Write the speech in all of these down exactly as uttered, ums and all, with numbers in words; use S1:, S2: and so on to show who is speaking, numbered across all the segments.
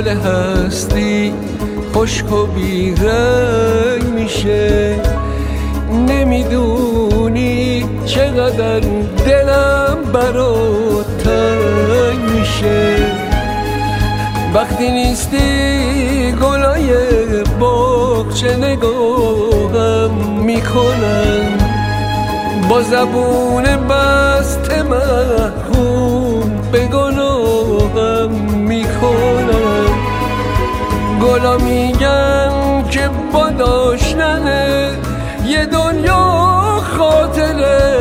S1: گل هستی خشک و بیرنگ میشه. نمیدونی چقدر دلم برات تنگ میشه. وقتی نیستی گلای باغچه نگاهم میکنن، با زبون بسته محکوم به گناهم میکنن. گلا میگن که با داشتن یه دنیا خاطره،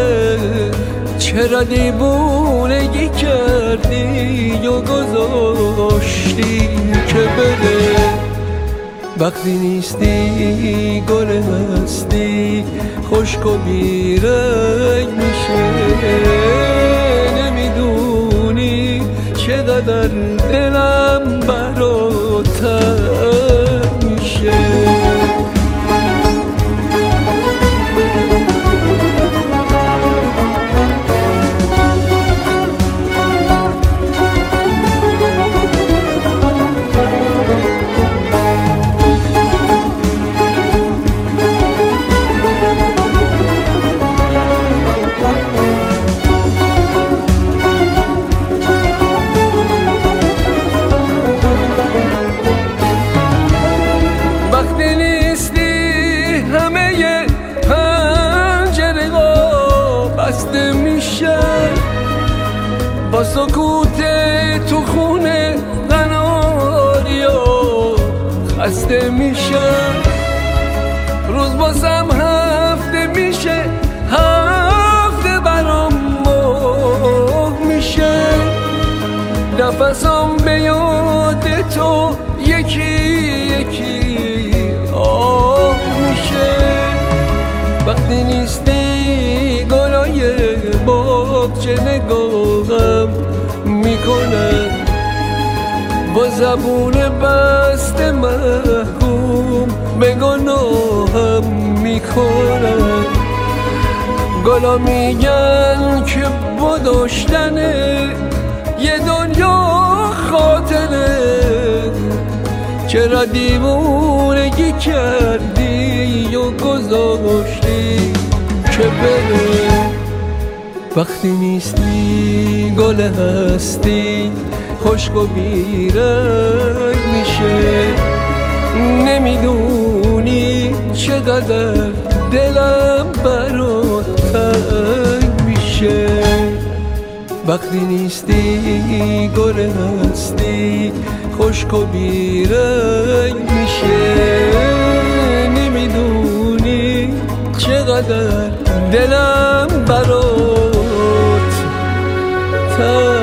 S1: چرا دیوونگی کردی و گذاشتی که بده. وقتی نیستی گل هستی خشک و بیرنگ میشه. نمیدونی چقدر دلم برات تنگ میشه. بسته میشه با سکوت تو خونه قناریا خسته میشه. روز بازم هفته میشه، هفته برام ماه میشه. نفسم به یاد تو یکی یکی آه میشه. وقتی نیستی گلای باغچه نگاهم میکنن، با زبون بسته محکوم به گناهم میکنن. گلا میگن که با داشتن یه دنیا خاطره، چرا دیوونگی کردی و گذاشتی که بره. وقتی نیستی گل هستی خشک و بیرنگ میشه. نمیدونی چقدر دلم برات تنگ میشه. وقتی نیستی گل هستی خشک و بیرنگ میشه. نمیدونی چقدر دلم برات تنگ